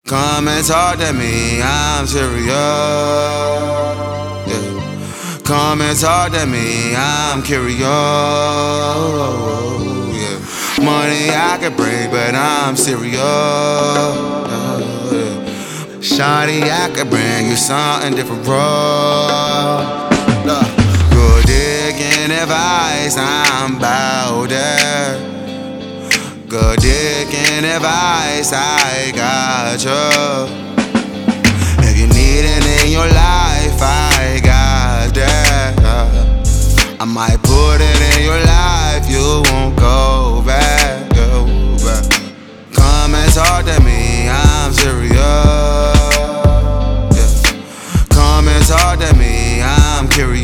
Come and talk to me, I'm serious. Yeah. Come and talk to me, I'm curious. Yeah. Money I could bring, but I'm serious. Yeah. Shawty, I could bring you something different, bro. Good dick and advice, I'm bout that. Good dick and advice, I got you. If you need it in your life, I got that. I might put it in your life, you won't go back, go back. Come and talk to me, I'm serious. Yeah. Come and talk to me, I'm curious.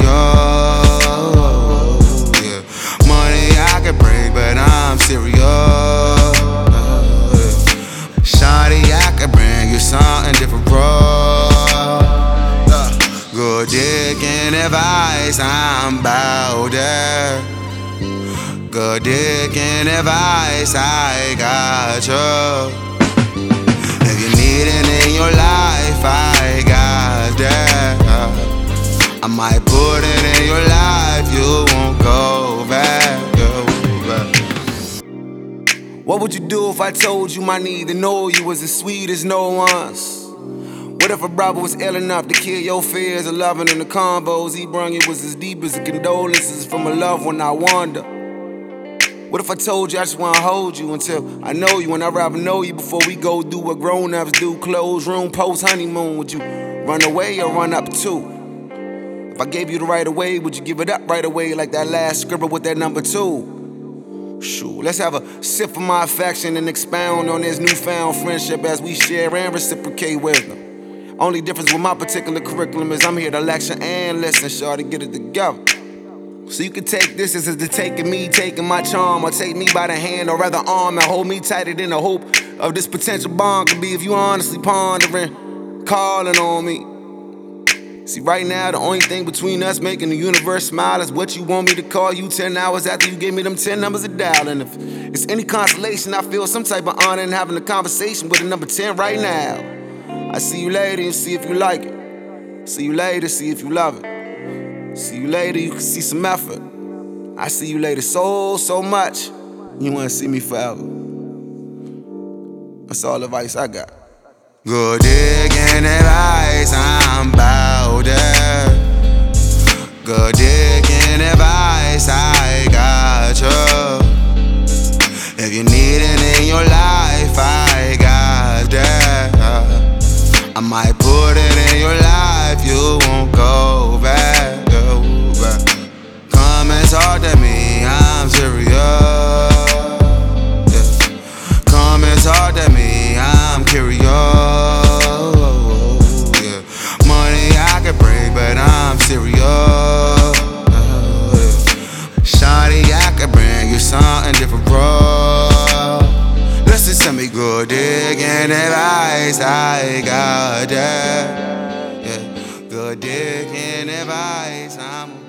Yeah. Money I could bring, but I'm serious. Shawty, I could bring you something different, bro. Good dick and advice, I'm bout that. Good dick and advice, I got you. If you need it in your life, I got that. I might put it in your life, you won't go back, go back. What would you do if I told you my need to know you was as sweet as no one's? What if a brother was ill enough to kill your fears of loving, and the combos he brung you was as deep as the condolences from a loved one? I wonder. What if I told you I just wanna hold you until I know you, and I'd rather know you before we go do what grown-ups do? Close room, post-honeymoon. Would you run away or run up too? If I gave you the right of way, would you give it up right away like that last scribble with that number 2? Shoot, let's have a sip of my affection and expound on this newfound friendship as we share and reciprocate wisdom. Only difference with my particular curriculum is I'm here to lecture and listen, shawty, get it together. So you can take this as the taking me, taking my charm, or take me by the hand or rather arm and hold me tighter than the hope of this potential bond could be if you honestly pondering, calling on me. See, right now, the only thing between us making the universe smile is what you want me to call you 10 hours after you gave me them 10 numbers to dial. And if it's any consolation, I feel some type of honor in having a conversation with a number 10 right now. I see you later and see if you like it. See you later, see if you love it. See you later, you can see some effort. I see you later so much. You wanna see me forever. That's all the advice I got. Good dick and advice, I'm bout that. Good dick and advice, I got you. If you need it in your life, I got that. I might put it in your life, you won't go back, go back. Come and talk to me, I'm serious. Yeah. Come and talk to me, I'm curious. Yeah. Money I could bring, but I'm serious. Shawty, I could bring you something different, bro. Listen to me, good dick and advice, I got that. Yeah. Good dick and advice, I'm